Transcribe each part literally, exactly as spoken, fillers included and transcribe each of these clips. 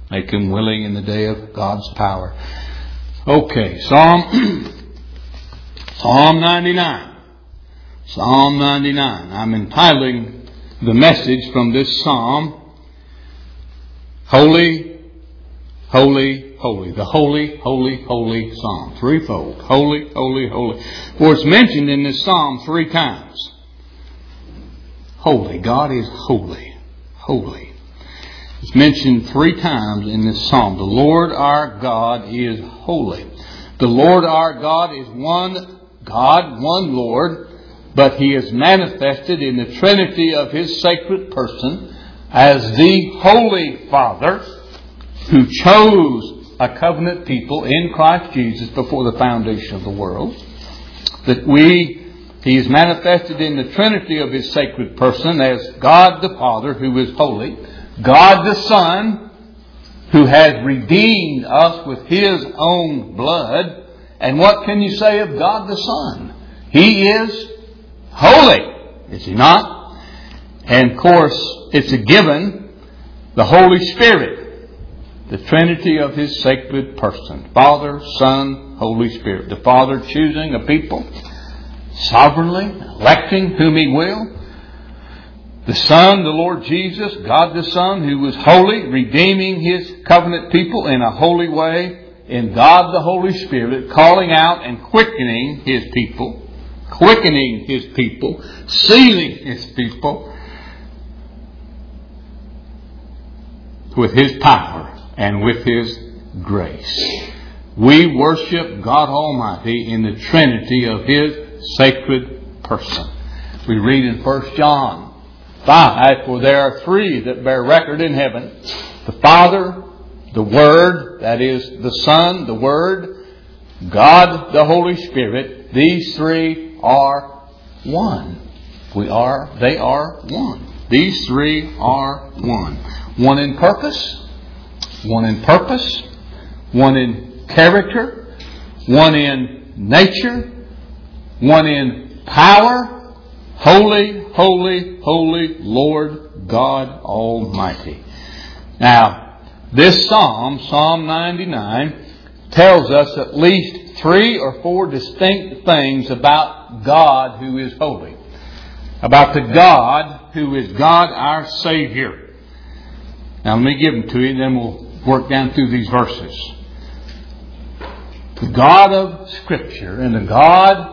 Make him willing in the day of God's power. Okay, Psalm Psalm ninety-nine. Psalm ninety-nine. I'm entitling the message from this psalm, Holy, Holy, Holy. The Holy, Holy, Holy Psalm. Threefold. Holy, Holy, Holy. For it's mentioned in this psalm three times. Holy. God is holy. Holy. It's mentioned three times in this psalm. The Lord our God is holy. The Lord our God is one God, one Lord, but He is manifested in the Trinity of His sacred person as the Holy Father who chose a covenant people in Christ Jesus before the foundation of the world. That we, He is manifested in the Trinity of His sacred person as God the Father who is holy, God the Son, who has redeemed us with His own blood. And what can you say of God the Son? He is holy, is He not? And of course, it's a given, the Holy Spirit, the Trinity of His sacred person. Father, Son, Holy Spirit. The Father choosing a people, sovereignly electing whom He will. The Son, the Lord Jesus, God the Son, who was holy, redeeming His covenant people in a holy way. In God the Holy Spirit, calling out and quickening His people. Quickening His people. Sealing His people. With His power and with His grace. We worship God Almighty in the Trinity of His sacred person. We read in First John five, for there are three that bear record in heaven. The Father, the Word, that is the Son, the Word, God, the Holy Spirit. These three are one. We are, they are one. These three are one. One in purpose, one in purpose, one in character, one in nature, one in power. Holy, holy, holy Lord God Almighty. Now, this psalm, Psalm ninety-nine, tells us at least three or four distinct things about God who is holy. About the God who is God our Savior. Now, let me give them to you, and then we'll work down through these verses. The God of Scripture and the God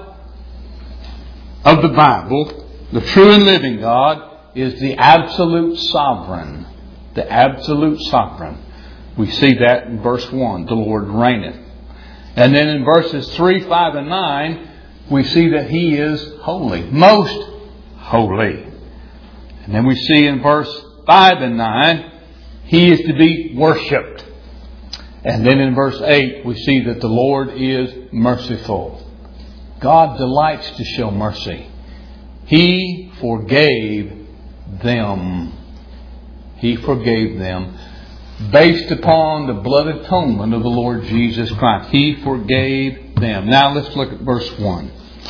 of the Bible, the true and living God, is the absolute sovereign. The absolute sovereign. We see that in verse one. The Lord reigneth. And then in verses three, five, and nine, we see that He is holy. Most holy. And then we see in verse five and nine, He is to be worshipped. And then in verse eight, we see that the Lord is merciful. God delights to show mercy. He forgave them. He forgave them based upon the blood atonement of the Lord Jesus Christ. He forgave them. Now let's look at verse one.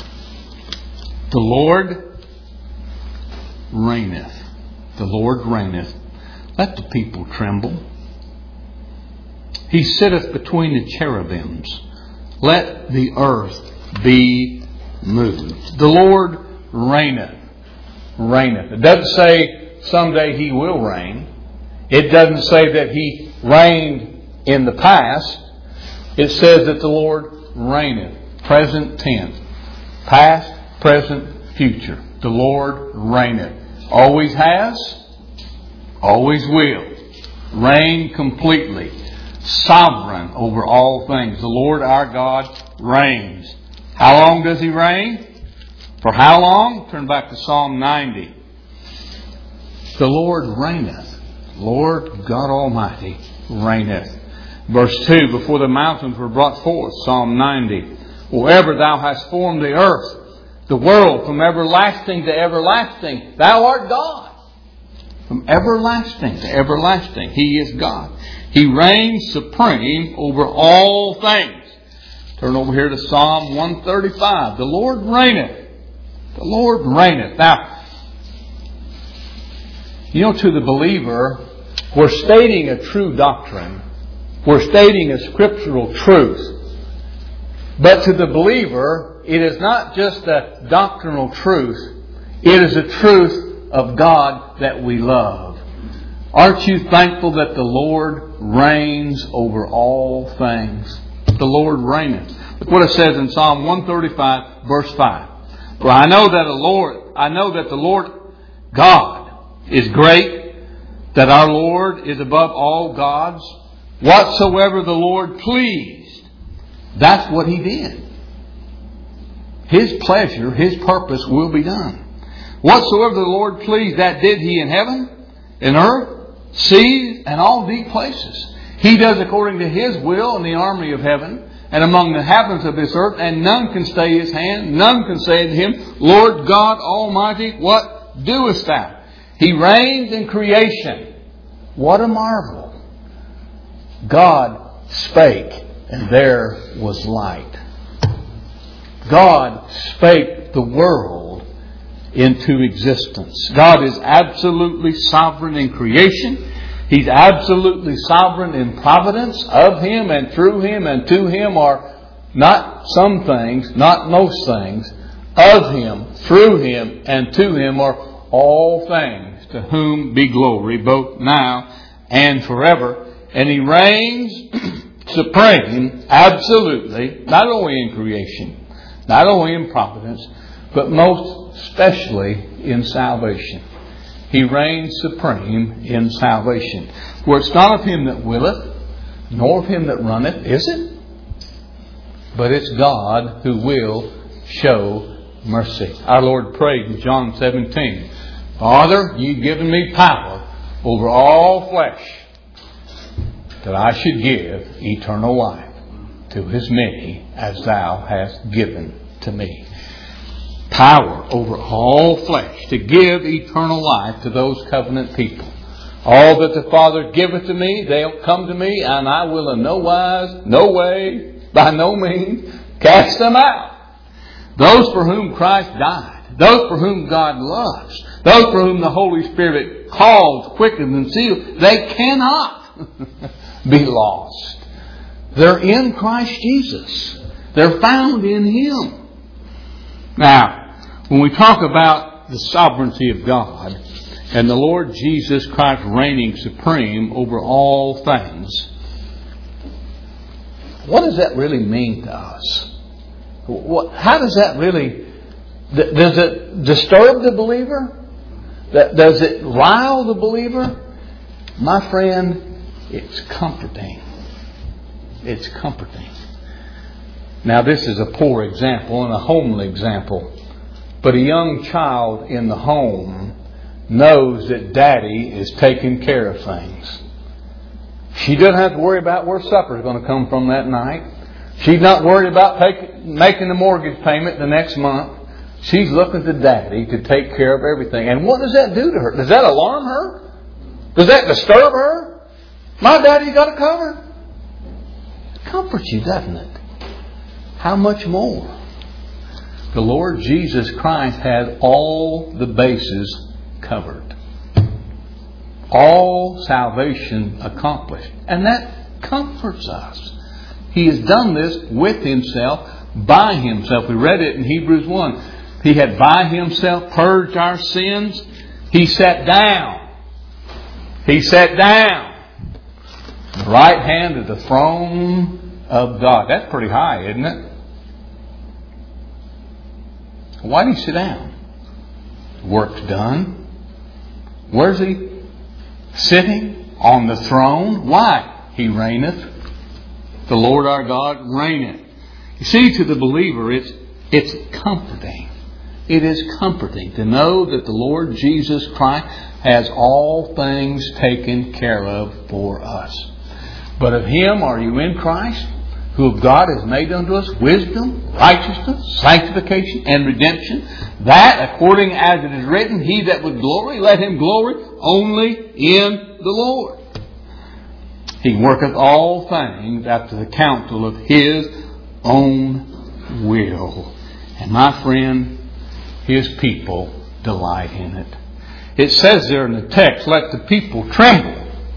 The Lord reigneth. The Lord reigneth. Let the people tremble. He sitteth between the cherubims. Let the earth be moved. The Lord reigneth. Reigneth. It doesn't say someday He will reign. It doesn't say that He reigned in the past. It says that the Lord reigneth. Present tense. Past, present, future. The Lord reigneth. Always has. Always will. Reign completely. Sovereign over all things. The Lord our God reigns. How long does He reign? For how long? Turn back to Psalm ninety. The Lord reigneth. Lord God Almighty reigneth. Verse two, before the mountains were brought forth, Psalm ninety. Or ever Thou hast formed the earth, the world, from everlasting to everlasting. Thou art God. From everlasting to everlasting. He is God. He reigns supreme over all things. Turn over here to Psalm one thirty-five. The Lord reigneth. The Lord reigneth. Now, you know, to the believer, we're stating a true doctrine. We're stating a scriptural truth. But to the believer, it is not just a doctrinal truth. It is a truth of God that we love. Aren't you thankful that the Lord reigns over all things? The Lord reigneth. Look what it says in Psalm one thirty-five, verse five. For I know that the Lord, I know that the Lord God is great, that our Lord is above all gods. Whatsoever the Lord pleased, that's what He did. His pleasure, His purpose will be done. Whatsoever the Lord pleased, that did He in heaven, in earth, seas, and all deep places. He does according to His will in the army of heaven and among the inhabitants of this earth, and none can stay His hand. None can say to Him, Lord God Almighty, what doest Thou? He reigns in creation. What a marvel. God spake, and there was light. God spake the world into existence. God is absolutely sovereign in creation. He's absolutely sovereign in providence. Of Him and through Him and to Him are not some things, not most things. Of Him, through Him, and to Him are all things, to whom be glory both now and forever. And He reigns supreme, absolutely, not only in creation, not only in providence, but most especially in salvation. He reigns supreme in salvation. For it's not of him that willeth, nor of him that runneth, is it? But it's God who will show mercy. Our Lord prayed in John seventeen, Father, you've given me power over all flesh, that I should give eternal life to as many as Thou hast given to me. Power over all flesh to give eternal life to those covenant people. All that the Father giveth to me, they'll come to me, and I will in no wise, no way, by no means, cast them out. Those for whom Christ died, those for whom God loves, those for whom the Holy Spirit calls, quickens, and seals, they cannot be lost. They're in Christ Jesus. They're found in Him. Now, when we talk about the sovereignty of God and the Lord Jesus Christ reigning supreme over all things, what does that really mean to us? What, how does that really... Does it disturb the believer? Does it rile the believer? My friend, it's comforting. It's comforting. Now, this is a poor example and a homely example. But a young child in the home knows that Daddy is taking care of things. She doesn't have to worry about where supper is going to come from that night. She's not worried about take, making the mortgage payment the next month. She's looking to Daddy to take care of everything. And what does that do to her? Does that alarm her? Does that disturb her? My Daddy got it covered. It comforts you, doesn't it? How much more? The Lord Jesus Christ has all the bases covered. All salvation accomplished. And that comforts us. He has done this with Himself, by Himself. We read it in Hebrews one. He had by Himself purged our sins. He sat down. He sat down. The right hand of the throne of God. That's pretty high, isn't it? Why did He sit down? Work's done. Where's He? Sitting on the throne. Why? He reigneth. The Lord our God reigneth. You see, to the believer, it's it's comforting. It is comforting to know that the Lord Jesus Christ has all things taken care of for us. But of Him are you in Christ, who of God has made unto us wisdom, righteousness, sanctification, and redemption, that according as it is written, He that would glory, let him glory only in the Lord. He worketh all things after the counsel of His own will. And my friend, His people delight in it. It says there in the text, let the people tremble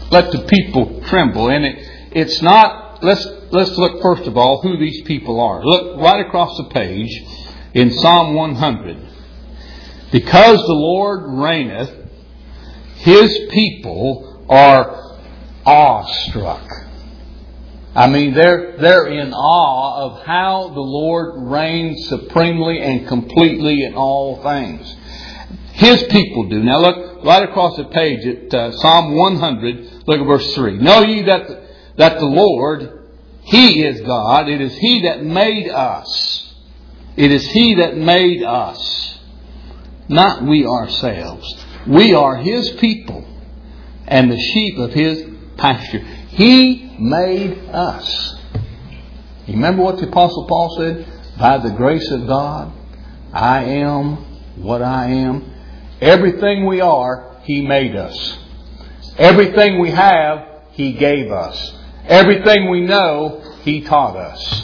let the people tremble. And it, it's not, let's, let's look first of all who these people are. Look right across the page in Psalm one hundred. Because the Lord reigneth, His people are awestruck. I mean, they're, they're in awe of how the Lord reigns supremely and completely in all things. His people do. Now look right across the page at uh, Psalm one hundred, look at verse three. Know ye that the, that the Lord, He is God. It is He that made us. It is He that made us. Not we ourselves. We are His people and the sheep of His pasture. He made us. You remember what the Apostle Paul said? By the grace of God, I am what I am. Everything we are, He made us. Everything we have, He gave us. Everything we know, He taught us.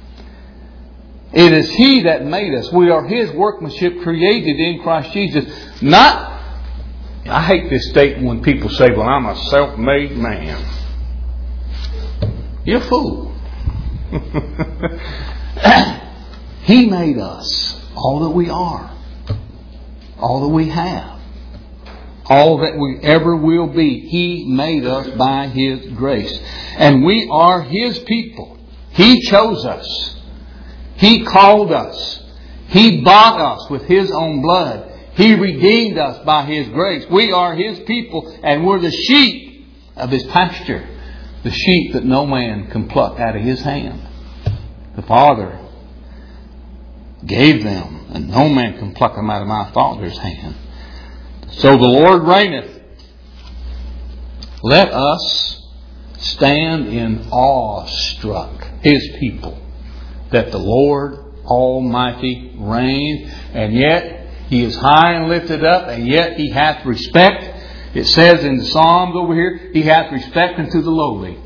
It is He that made us. We are His workmanship created in Christ Jesus. Not, I hate this statement when people say, well, I'm a self-made man. You're a fool. He made us all that we are. All that we have. All that we ever will be. He made us by His grace. And we are His people. He chose us. He called us. He bought us with His own blood. He redeemed us by His grace. We are His people and we're the sheep of His pasture. The sheep that no man can pluck out of His hand. The Father gave them, and no man can pluck them out of my Father's hand. So the Lord reigneth. Let us stand in awe struck, His people, that the Lord Almighty reigns, and yet He is high and lifted up, and yet He hath respect. It says in the Psalms over here, He hath respect unto the lowly.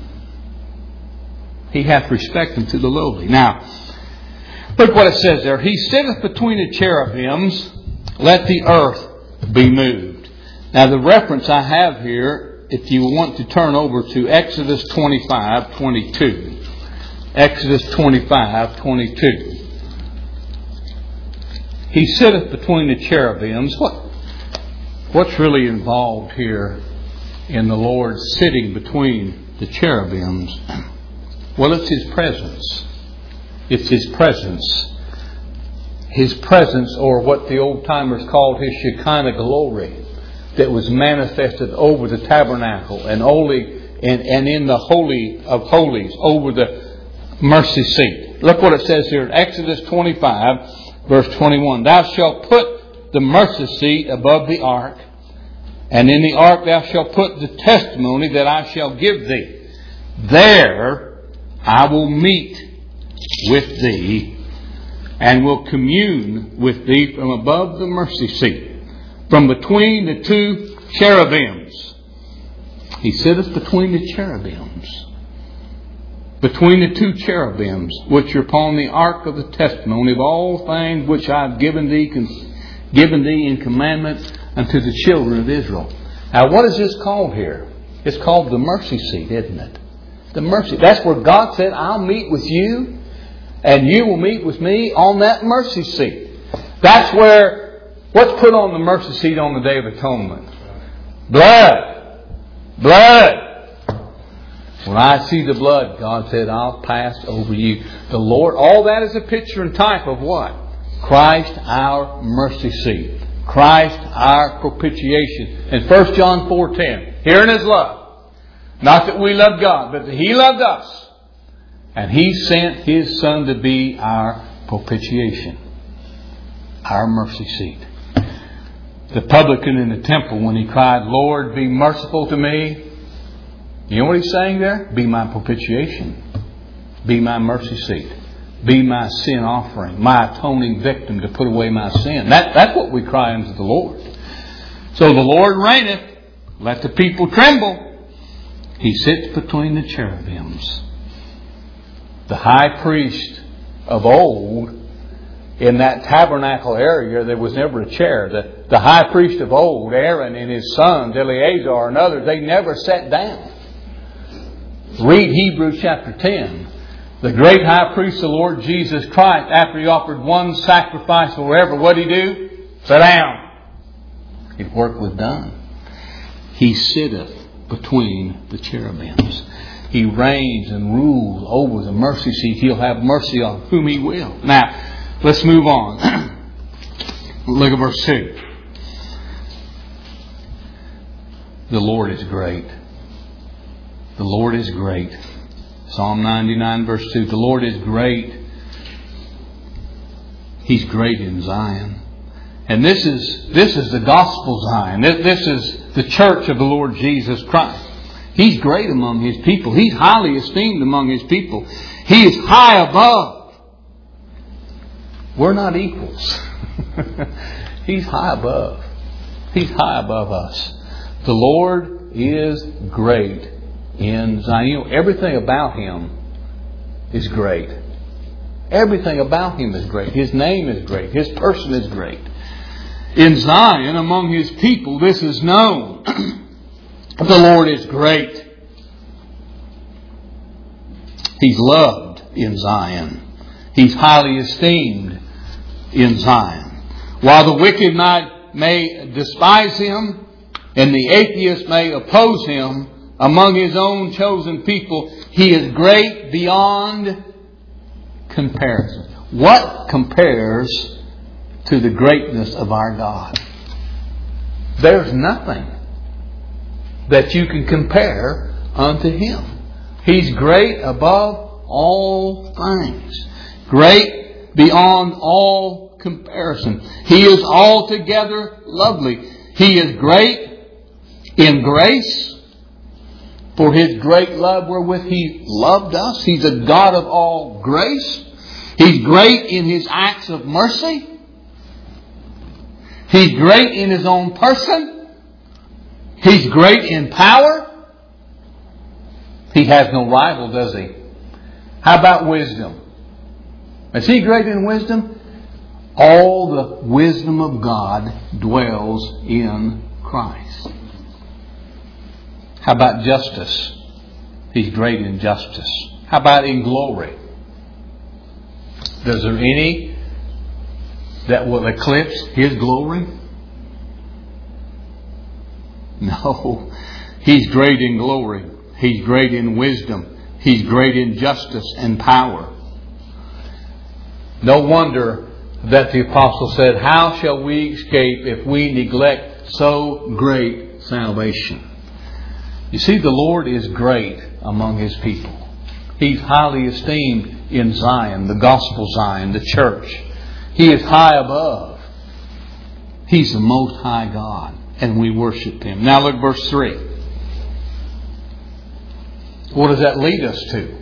He hath respect unto the lowly. Now, look what it says there. He sitteth between the cherubims, let the earth be moved. Now the reference I have here, if you want to turn over to Exodus twenty-five twenty-two. Exodus twenty-five twenty-two. He sitteth between the cherubims. What? What's really involved here in the Lord sitting between the cherubims? Well, it's His presence. It's His presence. His presence, or what the old timers called His Shekinah glory, that was manifested over the tabernacle and only and, and in the Holy of Holies, over the mercy seat. Look what it says here in Exodus twenty-five, verse twenty-one. Thou shalt put the mercy seat above the ark, and in the ark thou shalt put the testimony that I shall give thee. There I will meet with thee, and will commune with thee from above the mercy seat, from between the two cherubims. He sitteth between the cherubims. Between the two cherubims, which are upon the ark of the testimony of all things which I have given thee, given thee in commandment unto the children of Israel. Now, what is this called here? It's called the mercy seat, isn't it? The mercy. That's where God said, I'll meet with you, and you will meet with me on that mercy seat. That's where, what's put on the mercy seat on the Day of Atonement? Blood. Blood. When I see the blood, God said, I'll pass over you. The Lord, all that is a picture and type of what? Christ, our mercy seat. Christ, our propitiation. In First John four ten, herein is love. Not that we love God, but that He loved us. And He sent His Son to be our propitiation. Our mercy seat. The publican in the temple, when he cried, Lord, be merciful to me. You know what he's saying there? Be my propitiation. Be my mercy seat. Be my sin offering. My atoning victim to put away my sin. That, that's what we cry unto the Lord. So the Lord reigneth. Let the people tremble. He sits between the cherubims. The high priest of old, in that tabernacle area, there was never a chair. The, the high priest of old, Aaron and his sons, Eleazar and others, they never sat down. Read Hebrews chapter ten. The great high priest, the Lord Jesus Christ, after He offered one sacrifice forever, what did He do? Sit down. His work was done. He sitteth between the cherubims. He reigns and rules over the mercy seat. He'll have mercy on whom He will. Now, let's move on. Look at verse two. The Lord is great. The Lord is great. Psalm ninety-nine verse two. The Lord is great. He's great in Zion. And this is, this is the gospel Zion. This, this is the church of the Lord Jesus Christ. He's great among His people. He's highly esteemed among His people. He is high above. We're not equals. He's high above. He's high above us. The Lord is great in Zion. You know, everything about Him is great. Everything about Him is great. His name is great. His person is great. In Zion, among His people, this is known. The Lord is great. He's loved in Zion. He's highly esteemed in Zion. While the wicked might, may despise Him and the atheist may oppose Him, among His own chosen people, He is great beyond comparison. What compares to the greatness of our God? There's nothing that you can compare unto Him. He's great above all things. Great beyond all comparison. He is altogether lovely. He is great in grace, for His great love wherewith He loved us. He's a God of all grace. He's great in His acts of mercy. He's great in His own person. He's great in power. He has no rival, does He? How about wisdom? Is He great in wisdom? All the wisdom of God dwells in Christ. How about justice? He's great in justice. How about in glory? Is there any that will eclipse His glory? No. He's great in glory. He's great in wisdom. He's great in justice and power. No wonder that the apostle said, how shall we escape if we neglect so great salvation? You see, the Lord is great among His people. He's highly esteemed in Zion, the gospel Zion, the church. He is high above. He's the most high God, and we worship Him. Now look at verse three. What does that lead us to?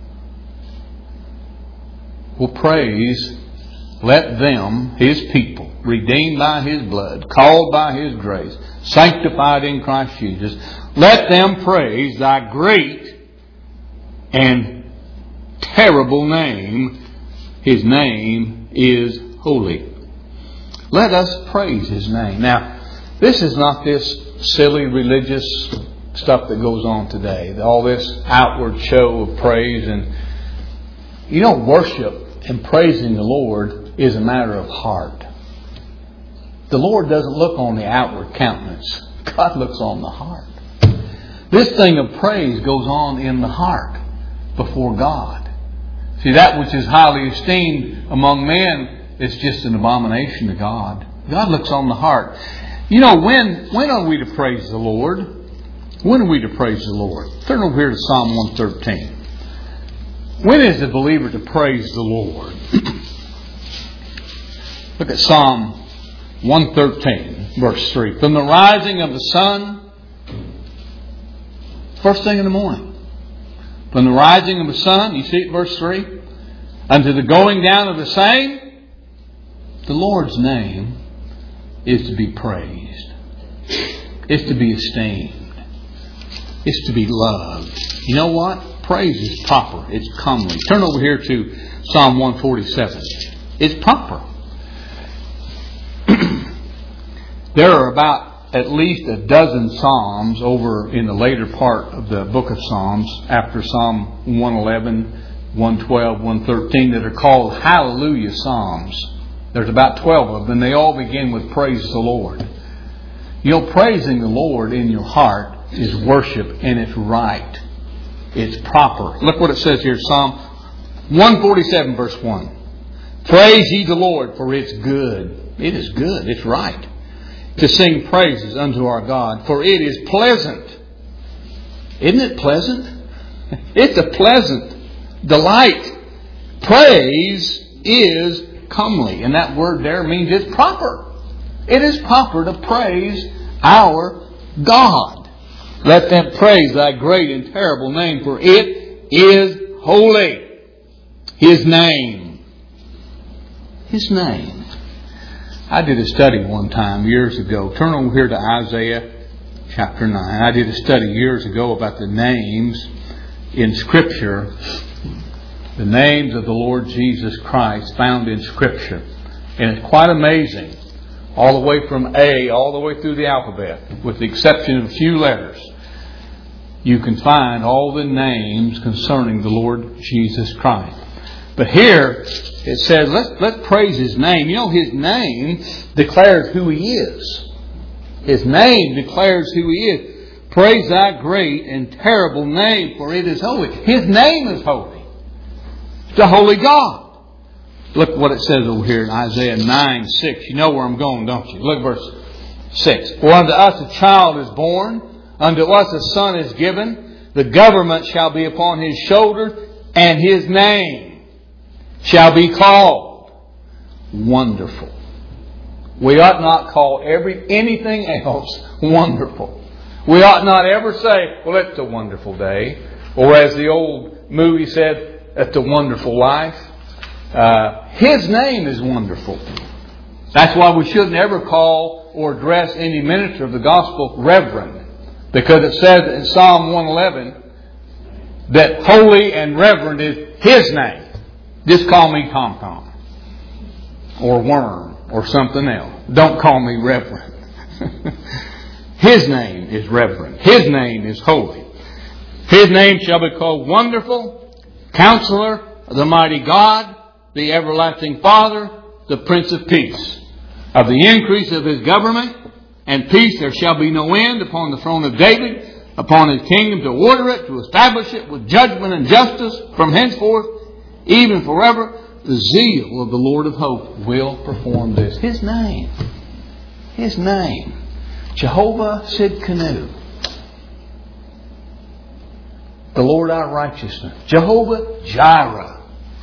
Well, praise, let them, His people, redeemed by His blood, called by His grace, sanctified in Christ Jesus, let them praise Thy great and terrible name. His name is holy. Let us praise His name. Now, this is not this silly religious stuff that goes on today. All this outward show of praise. And you know, worship and praising the Lord is a matter of heart. The Lord doesn't look on the outward countenance. God looks on the heart. This thing of praise goes on in the heart before God. See, that which is highly esteemed among men is just an abomination to God. God looks on the heart. You know, when when are we to praise the Lord? When are we to praise the Lord? Turn over here to Psalm one thirteen. When is the believer to praise the Lord? Look at Psalm one thirteen, verse three. From the rising of the sun, first thing in the morning. From the rising of the sun, you see it, verse three, unto the going down of the same, the Lord's name is to be praised. It's to be esteemed. It's to be loved. You know what? Praise is proper. It's comely. Turn over here to Psalm one forty-seven. It's proper. There are about at least a dozen Psalms over in the later part of the book of Psalms, after Psalm one eleven, one twelve, one thirteen, that are called Hallelujah Psalms. There's about twelve of them, and they all begin with praise the Lord. You know, praising the Lord in your heart is worship, and it's right. It's proper. Look what it says here, Psalm one forty-seven, verse one. Praise ye the Lord, for it's good. It is good. It's right to sing praises unto our God, for it is pleasant. Isn't it pleasant? It's a pleasant delight. Praise is comely. And that word there means it's proper. It is proper to praise our God. Let them praise thy great and terrible name, for it is holy. His name. His name. I did a study one time years ago. Turn over here to Isaiah chapter nine. I did a study years ago about the names in Scripture, the names of the Lord Jesus Christ found in Scripture. And it's quite amazing. All the way from A, all the way through the alphabet, with the exception of a few letters, you can find all the names concerning the Lord Jesus Christ. But here it says, let's, let's praise His name. You know, His name declares who He is. His name declares who He is. Praise thy great and terrible name, for it is holy. His name is holy. It's a holy God. Look what it says over here in Isaiah nine six. You know where I'm going, don't you? Look at verse six. For unto us a child is born, unto us a son is given. The government shall be upon His shoulders, and His name shall be called Wonderful. We ought not call every anything else wonderful. We ought not ever say, well, it's a wonderful day. Or as the old movie said, it's a wonderful life. Uh, His name is wonderful. That's why we shouldn't ever call or address any minister of the gospel reverend. Because it says in Psalm one eleven that holy and reverend is His name. Just call me Tom Tom. Or Worm. Or something else. Don't call me reverend. His name is reverend. His name is holy. His name shall be called Wonderful, Counselor, the Mighty God, the Everlasting Father, the Prince of Peace. Of the increase of His government and peace there shall be no end upon the throne of David, upon His kingdom, to order it, to establish it with judgment and justice from henceforth, even forever. The zeal of the Lord of hosts will perform this. His name. His name. Jehovah Sidkenu. The Lord our righteousness. Jehovah Jireh.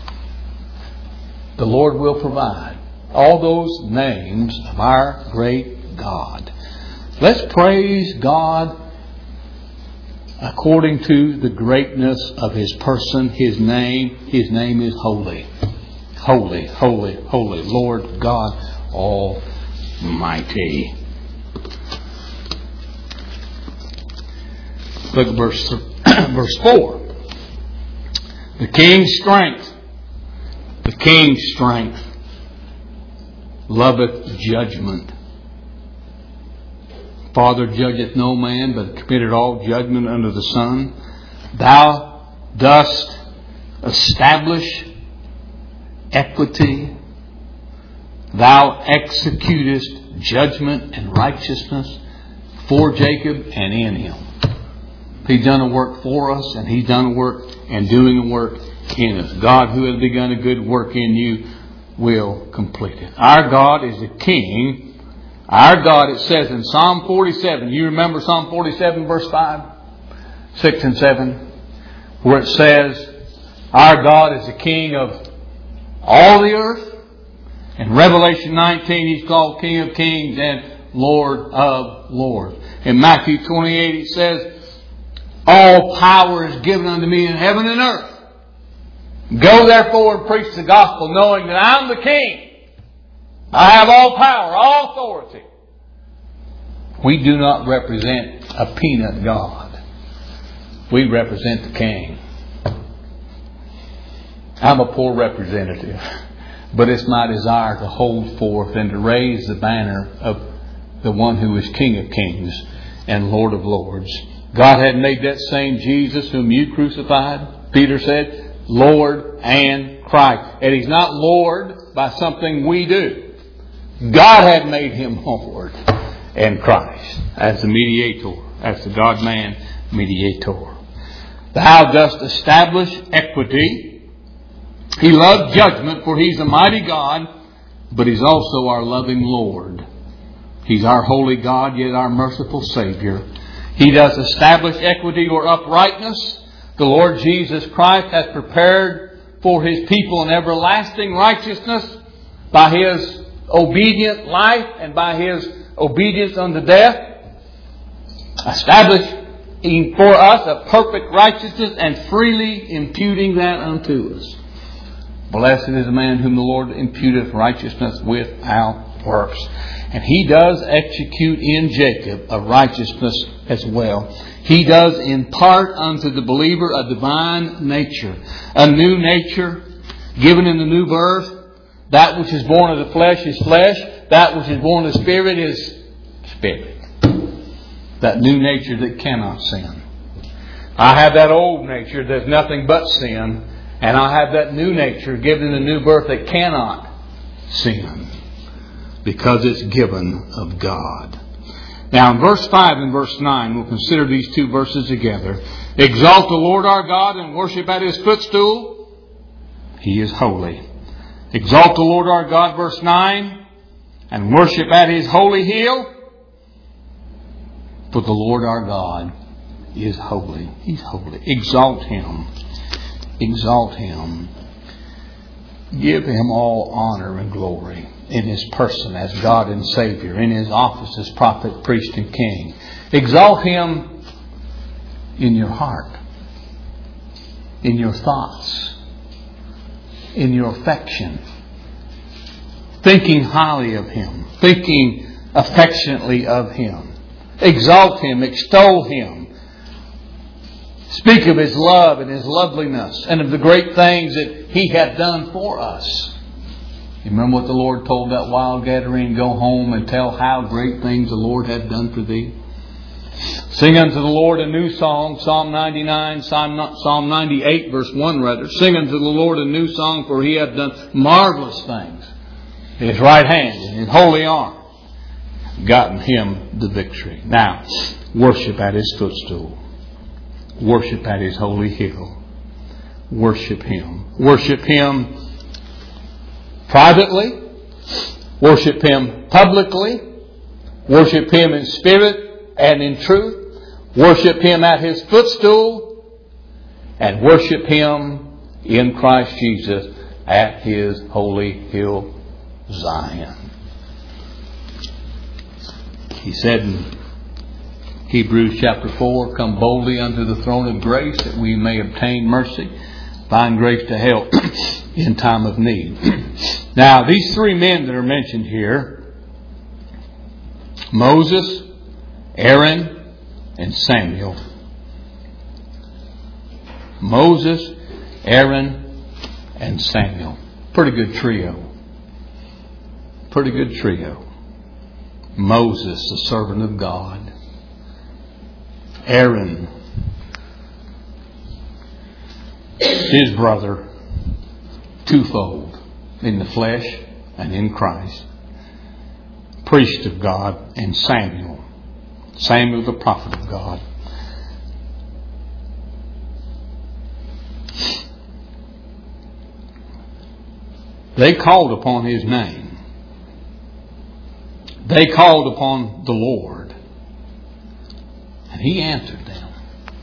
The Lord will provide. All those names of our great God. Let's praise God according to the greatness of His person, His name. His name is holy. Holy, holy, holy, Lord God Almighty. Look at verse, verse four. The King's strength. The King's strength loveth judgment. Father judgeth no man, but committed all judgment under the sun. Thou dost establish equity. Thou executest judgment and righteousness for Jacob and in him. He's done a work for us, and He's done a work and doing a work in us. God, who has begun a good work in you, will complete it. Our God is a King. Our God, it says in Psalm forty-seven, you remember Psalm forty-seven verse five, six and seven, where it says, our God is the King of all the earth. In Revelation nineteen, He's called King of Kings and Lord of Lords. In Matthew twenty-eight, it says, all power is given unto me in heaven and earth. Go therefore and preach the gospel, knowing that I'm the King. I have all power, all authority. We do not represent a peanut God. We represent the King. I'm a poor representative, but it's my desire to hold forth and to raise the banner of the one who is King of Kings and Lord of Lords. God had made that same Jesus whom you crucified, Peter said, Lord and Christ. And He's not Lord by something we do. God had made Him Lord and Christ as the mediator, as the God-man mediator. Thou dost establish equity. He loved judgment, for He's a mighty God, but He's also our loving Lord. He's our holy God, yet our merciful Savior. He does establish equity or uprightness. The Lord Jesus Christ has prepared for His people an everlasting righteousness by His obedient life and by His obedience unto death. Establishing for us a perfect righteousness and freely imputing that unto us. Blessed is the man whom the Lord imputeth righteousness without works. And He does execute in Jacob a righteousness as well. He does impart unto the believer a divine nature. A new nature given in the new birth. That which is born of the flesh is flesh. That which is born of the Spirit is spirit. That new nature that cannot sin. I have that old nature that's nothing but sin. And I have that new nature given in the new birth that cannot sin. Because it's given of God. Now in verse five and verse nine, we'll consider these two verses together. Exalt the Lord our God and worship at His footstool. He is holy. Exalt the Lord our God, verse nine, and worship at His holy hill. For the Lord our God is holy. He's holy. Exalt Him. Exalt Him. Give Him all honor and glory in His person as God and Savior, in His office as prophet, priest, and king. Exalt Him in your heart, in your thoughts, in your affection. Thinking highly of Him, thinking affectionately of Him. Exalt Him, extol Him. Speak of His love and His loveliness and of the great things that He hath done for us. You remember what the Lord told that wild Gadarene? Go home and tell how great things the Lord hath done for thee. Sing unto the Lord a new song. Psalm ninety-nine, Psalm ninety-eight, verse one rather. Sing unto the Lord a new song, for He hath done marvelous things. His right hand and His holy arm gotten Him the victory. Now, worship at His footstool. Worship at His holy hill. Worship Him. Worship Him privately. Worship Him publicly. Worship Him in spirit and in truth. Worship Him at His footstool. And worship Him in Christ Jesus at His holy hill, Zion. He said in Hebrews chapter four, come boldly unto the throne of grace that we may obtain mercy, find grace to help in time of need. Now, these three men that are mentioned here, Moses, Aaron, and Samuel. Moses, Aaron, and Samuel. Pretty good trio. Pretty good trio. Moses, the servant of God. Aaron, his brother, twofold, in the flesh and in Christ. Priest of God, and Samuel. Samuel, the prophet of God. They called upon His name. They called upon the Lord. And He answered them.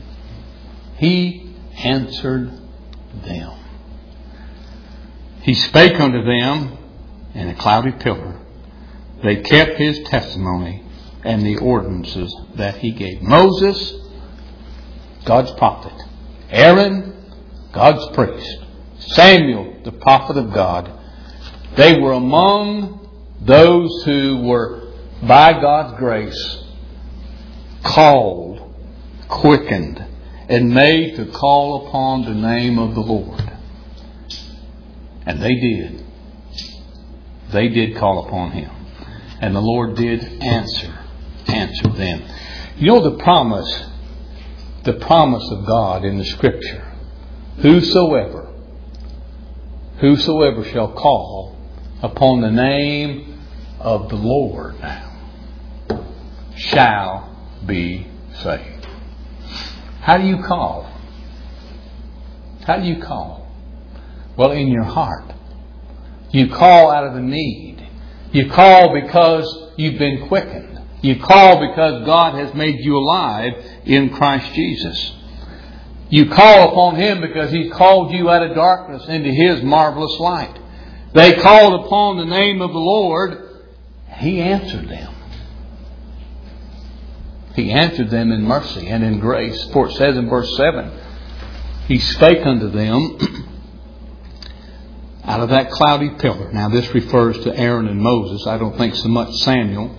He answered them. He spake unto them in a cloudy pillar. They kept His testimony and the ordinances that He gave. Moses, God's prophet. Aaron, God's priest. Samuel, the prophet of God. They were among those who were, by God's grace, called, quickened, and made to call upon the name of the Lord. And they did. They did call upon Him. And the Lord did answer, answer them. You know the promise, the promise of God in the Scripture. Whosoever, whosoever shall call upon the name of the Lord shall be saved. How do you call? How do you call? Well, in your heart. You call out of a need. You call because you've been quickened. You call because God has made you alive in Christ Jesus. You call upon Him because He's called you out of darkness into His marvelous light. They called upon the name of the Lord. He answered them. He answered them in mercy and in grace. For it says in verse seven, He spake unto them out of that cloudy pillar. Now this refers to Aaron and Moses. I don't think so much Samuel.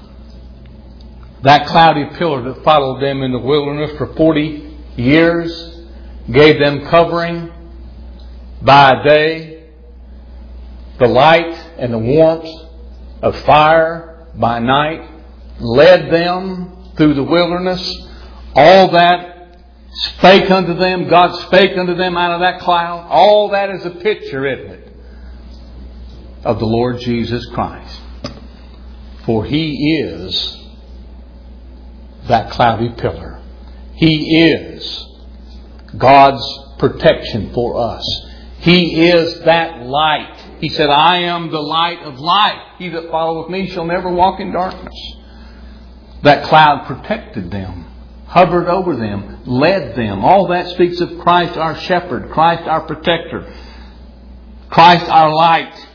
That cloudy pillar that followed them in the wilderness for forty years, gave them covering by day, the light and the warmth of fire by night, led them through the wilderness. All that spake unto them, God spake unto them out of that cloud. All that is a picture, isn't it, of the Lord Jesus Christ. For He is that cloudy pillar. He is God's protection for us. He is that light. He said, I am the light of life. He that followeth me shall never walk in darkness. That cloud protected them, hovered over them, led them. All that speaks of Christ our shepherd, Christ our protector, Christ our light.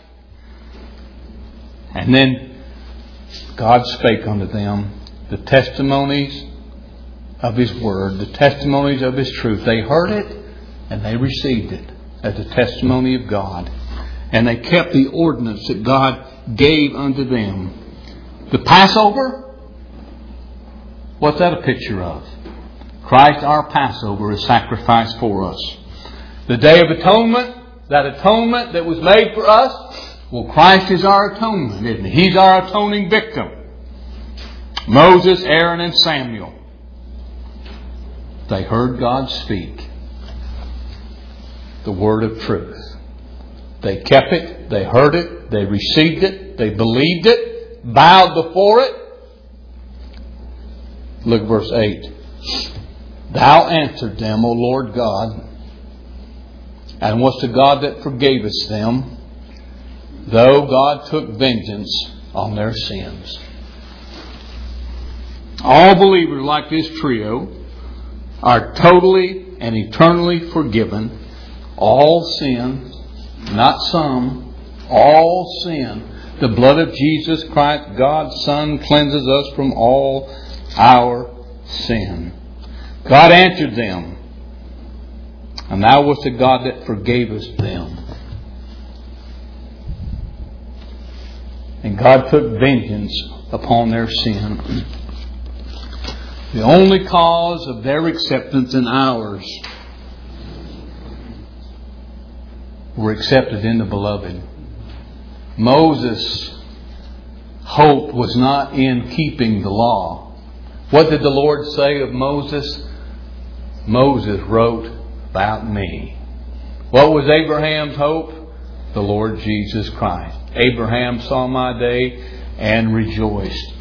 And then God spake unto them the testimonies of His Word, the testimonies of His truth. They heard it and they received it as the testimony of God. And they kept the ordinance that God gave unto them. The Passover, what's that a picture of? Christ our Passover is sacrificed for us. The Day of Atonement, that atonement that was made for us, well, Christ is our atonement, isn't He? He's our atoning victim. Moses, Aaron, and Samuel. They heard God speak the word of truth. They kept it, they heard it, they received it, they believed it, bowed before it. Look at verse eight. Thou answered them, O Lord God, and was the God that forgavest them, though God took vengeance on their sins. All believers like this trio are totally and eternally forgiven. All sin, not some, all sin. The blood of Jesus Christ, God's Son, cleanses us from all our sin. God answered them, and Thou wast the God that forgavest them. And God took vengeance upon their sin. The only cause of their acceptance and ours were accepted in the Beloved. Moses' hope was not in keeping the law. What did the Lord say of Moses? Moses wrote about me. What was Abraham's hope? The Lord Jesus Christ. Abraham saw my day and rejoiced.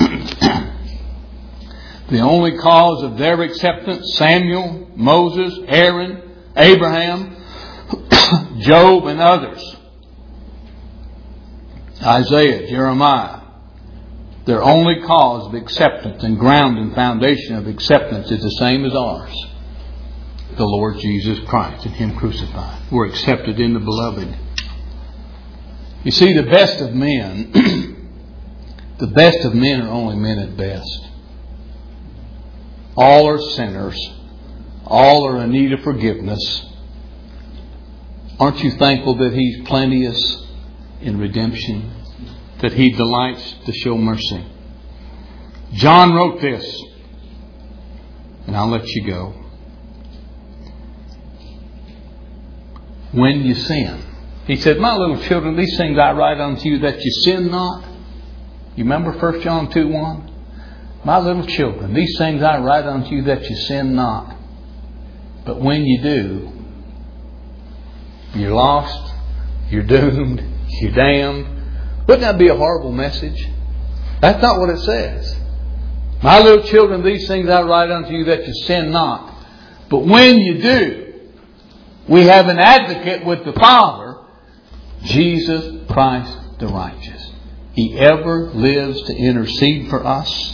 The only cause of their acceptance, Samuel, Moses, Aaron, Abraham, Job, and others, Isaiah, Jeremiah, their only cause of acceptance and ground and foundation of acceptance is the same as ours. The Lord Jesus Christ and Him crucified. We're accepted in the Beloved. You see, the best of men, the best of men are only men at best. All are sinners. All are in need of forgiveness. Aren't you thankful that He's plenteous in redemption? That He delights to show mercy? John wrote this, and I'll let you go. When you sin. He said, my little children, these things I write unto you that you sin not. You remember First John two one? My little children, these things I write unto you that you sin not. But when you do, you're lost, you're doomed, you're damned. Wouldn't that be a horrible message? That's not what it says. My little children, these things I write unto you that you sin not. But when you do, we have an advocate with the Father, Jesus Christ the righteous. He ever lives to intercede for us.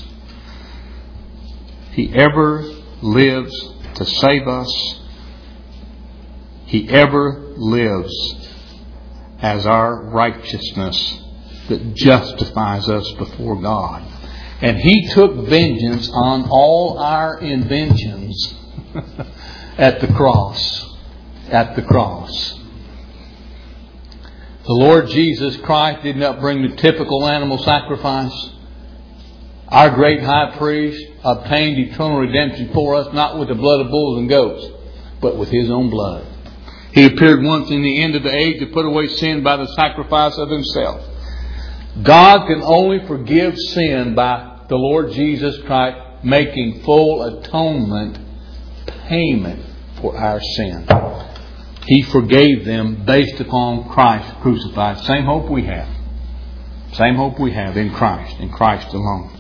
He ever lives to save us. He ever lives as our righteousness that justifies us before God. And He took vengeance on all our inventions at the cross. At the cross. The Lord Jesus Christ did not bring the typical animal sacrifice. Our great high priest obtained eternal redemption for us, not with the blood of bulls and goats, but with His own blood. He appeared once in the end of the age to put away sin by the sacrifice of Himself. God can only forgive sin by the Lord Jesus Christ making full atonement payment for our sin. He forgave them based upon Christ crucified. Same hope we have. Same hope we have in Christ, in Christ alone.